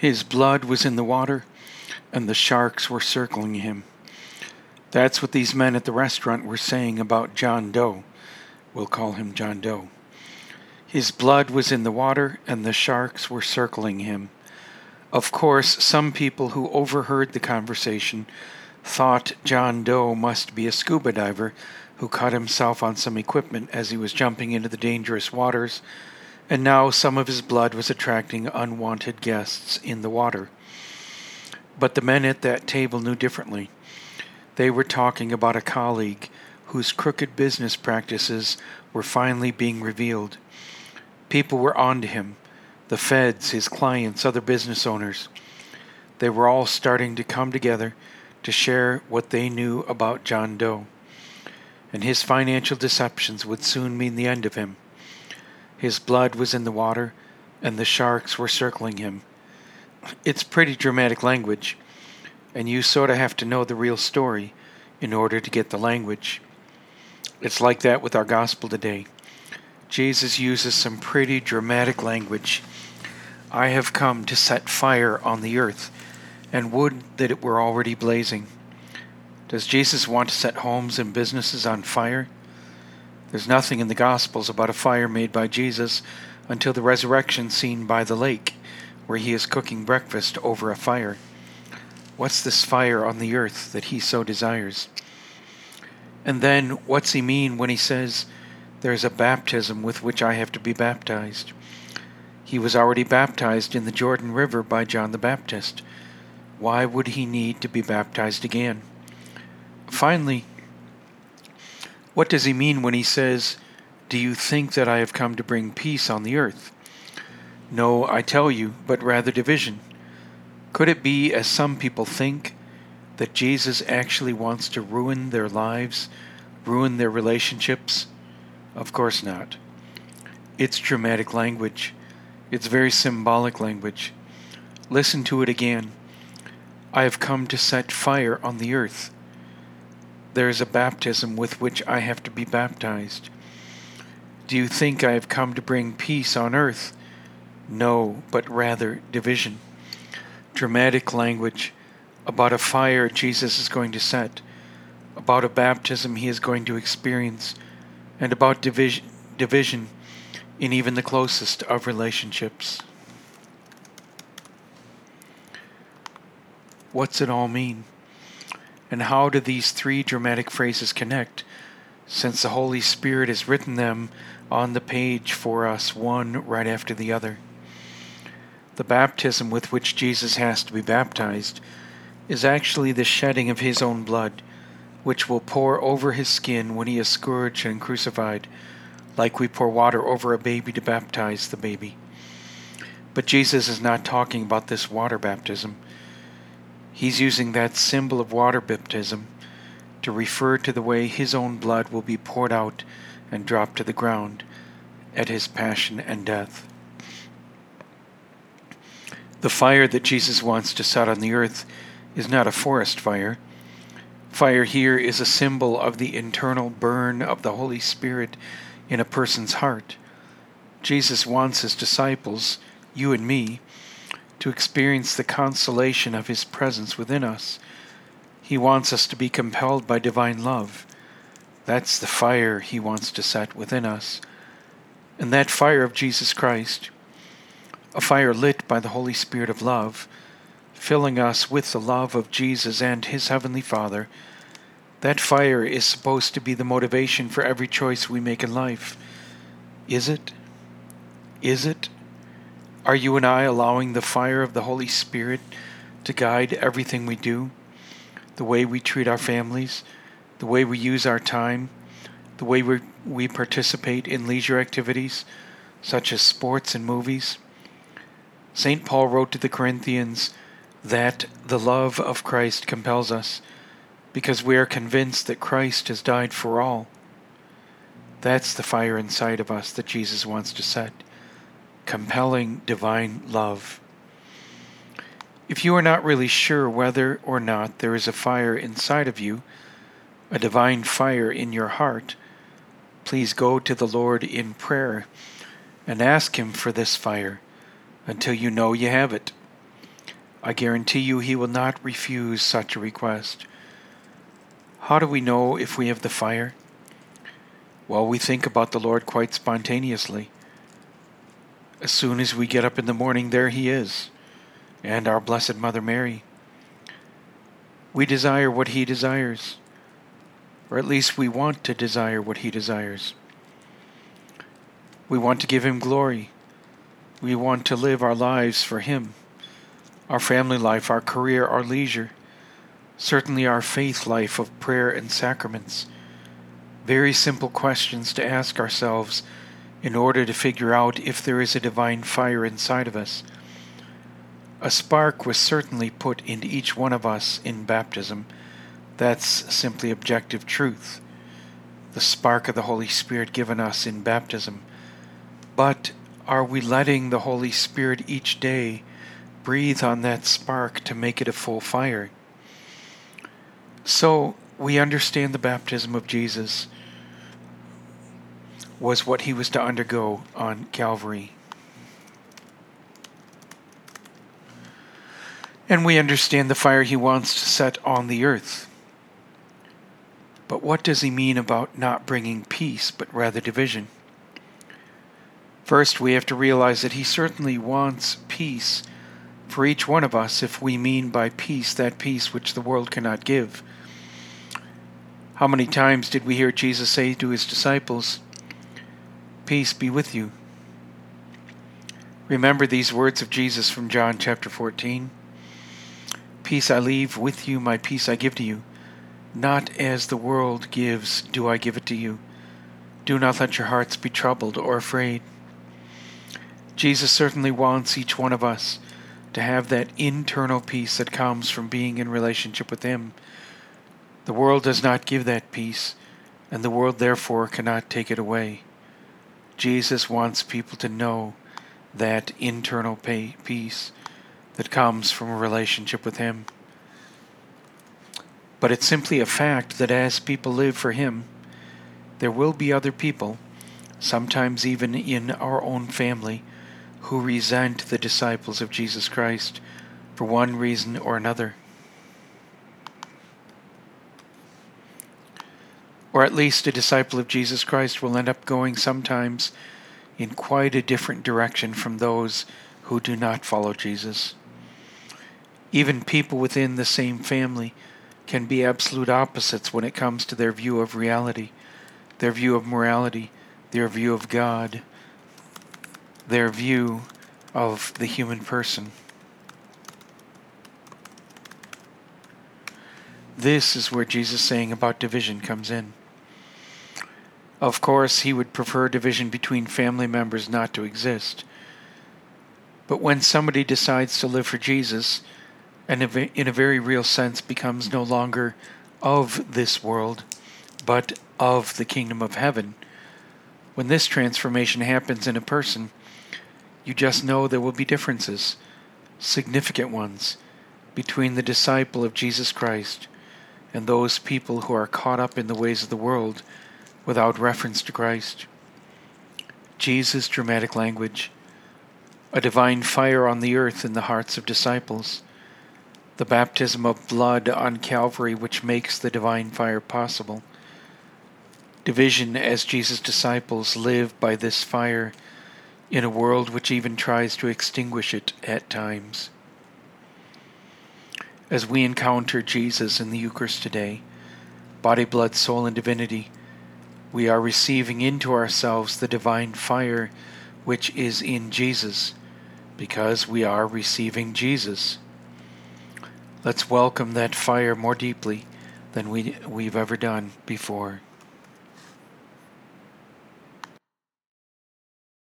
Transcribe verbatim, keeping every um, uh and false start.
His blood was in the water, and the sharks were circling him. That's what these men at the restaurant were saying about John Doe. We'll call him John Doe. His blood was in the water, and the sharks were circling him. Of course, some people who overheard the conversation thought John Doe must be a scuba diver who cut himself on some equipment as he was jumping into the dangerous waters, and now some of his blood was attracting unwanted guests in the water. But the men at that table knew differently. They were talking about a colleague whose crooked business practices were finally being revealed. People were onto him, the feds, his clients, other business owners. They were all starting to come together to share what they knew about John Doe. And his financial deceptions would soon mean the end of him. His blood was in the water, and the sharks were circling him. It's pretty dramatic language, and you sort of have to know the real story in order to get the language. It's like that with our gospel today. Jesus uses some pretty dramatic language. I have come to set fire on the earth, and would that it were already blazing. Does Jesus want to set homes and businesses on fire? There's nothing in the Gospels about a fire made by Jesus until the resurrection scene by the lake, where he is cooking breakfast over a fire. What's this fire on the earth that he so desires? And then, what's he mean when he says, there's a baptism with which I have to be baptized? He was already baptized in the Jordan River by John the Baptist. Why would he need to be baptized again? Finally, what does he mean when he says, do you think that I have come to bring peace on the earth? No, I tell you, but rather division. Could it be, as some people think, that Jesus actually wants to ruin their lives, ruin their relationships? Of course not. It's dramatic language. It's very symbolic language. Listen to it again. I have come to set fire on the earth. There is a baptism with which I have to be baptized. Do you think I have come to bring peace on earth? No, but rather division. Dramatic language about a fire Jesus is going to set, about a baptism he is going to experience, and about division, division in even the closest of relationships. What's it all mean? And how do these three dramatic phrases connect, since the Holy Spirit has written them on the page for us, one right after the other? The baptism with which Jesus has to be baptized is actually the shedding of his own blood, which will pour over his skin when he is scourged and crucified, like we pour water over a baby to baptize the baby. But Jesus is not talking about this water baptism. He's using that symbol of water baptism to refer to the way his own blood will be poured out and dropped to the ground at his passion and death. The fire that Jesus wants to set on the earth is not a forest fire. Fire here is a symbol of the internal burn of the Holy Spirit in a person's heart. Jesus wants his disciples, you and me, to experience the consolation of his presence within us. He wants us to be compelled by divine love. That's the fire he wants to set within us. And that fire of Jesus Christ, a fire lit by the Holy Spirit of love, filling us with the love of Jesus and his Heavenly Father, that fire is supposed to be the motivation for every choice we make in life. Is it? Is it? Are you and I allowing the fire of the Holy Spirit to guide everything we do? The way we treat our families, the way we use our time, the way we, we participate in leisure activities, such as sports and movies? Saint Paul wrote to the Corinthians that the love of Christ compels us, because we are convinced that Christ has died for all. That's the fire inside of us that Jesus wants to set. Compelling divine love. If you are not really sure whether or not there is a fire inside of you, a divine fire in your heart, please go to the Lord in prayer and ask him for this fire until you know you have it. I guarantee you he will not refuse such a request. How do we know if we have the fire? Well, we think about the Lord quite spontaneously. As soon as we get up in the morning, there he is, and our Blessed Mother Mary. We desire what he desires, or at least we want to desire what he desires. We want to give him glory. We want to live our lives for him, our family life, our career, our leisure, certainly our faith life of prayer and sacraments. Very simple questions to ask ourselves in order to figure out if there is a divine fire inside of us. A spark was certainly put into each one of us in baptism. That's simply objective truth. The spark of the Holy Spirit given us in baptism. But are we letting the Holy Spirit each day breathe on that spark to make it a full fire? So we understand the baptism of Jesus was what he was to undergo on Calvary. And we understand the fire he wants to set on the earth. But what does he mean about not bringing peace, but rather division? First, we have to realize that he certainly wants peace for each one of us if we mean by peace that peace which the world cannot give. How many times did we hear Jesus say to his disciples, "Peace be with you"? Remember these words of Jesus from John chapter fourteen. "Peace I leave with you, my peace I give to you. Not as the world gives do I give it to you. Do not let your hearts be troubled or afraid." Jesus certainly wants each one of us to have that internal peace that comes from being in relationship with him. The world does not give that peace, and the world therefore cannot take it away. Jesus wants people to know that internal peace that comes from a relationship with him. But it's simply a fact that as people live for him, there will be other people, sometimes even in our own family, who resent the disciples of Jesus Christ for one reason or another. Or at least a disciple of Jesus Christ will end up going sometimes in quite a different direction from those who do not follow Jesus. Even people within the same family can be absolute opposites when it comes to their view of reality, their view of morality, their view of God, their view of the human person. This is where Jesus' saying about division comes in. Of course, he would prefer division between family members not to exist. But when somebody decides to live for Jesus, and in a very real sense becomes no longer of this world, but of the kingdom of heaven, when this transformation happens in a person, you just know there will be differences, significant ones, between the disciple of Jesus Christ and those people who are caught up in the ways of the world without reference to Christ. Jesus' dramatic language, a divine fire on the earth in the hearts of disciples, the baptism of blood on Calvary which makes the divine fire possible. Division as Jesus' disciples live by this fire in a world which even tries to extinguish it at times. As we encounter Jesus in the Eucharist today, body, blood, soul, and divinity, we are receiving into ourselves the divine fire which is in Jesus, because we are receiving Jesus. Let's welcome that fire more deeply than we, we've ever done before.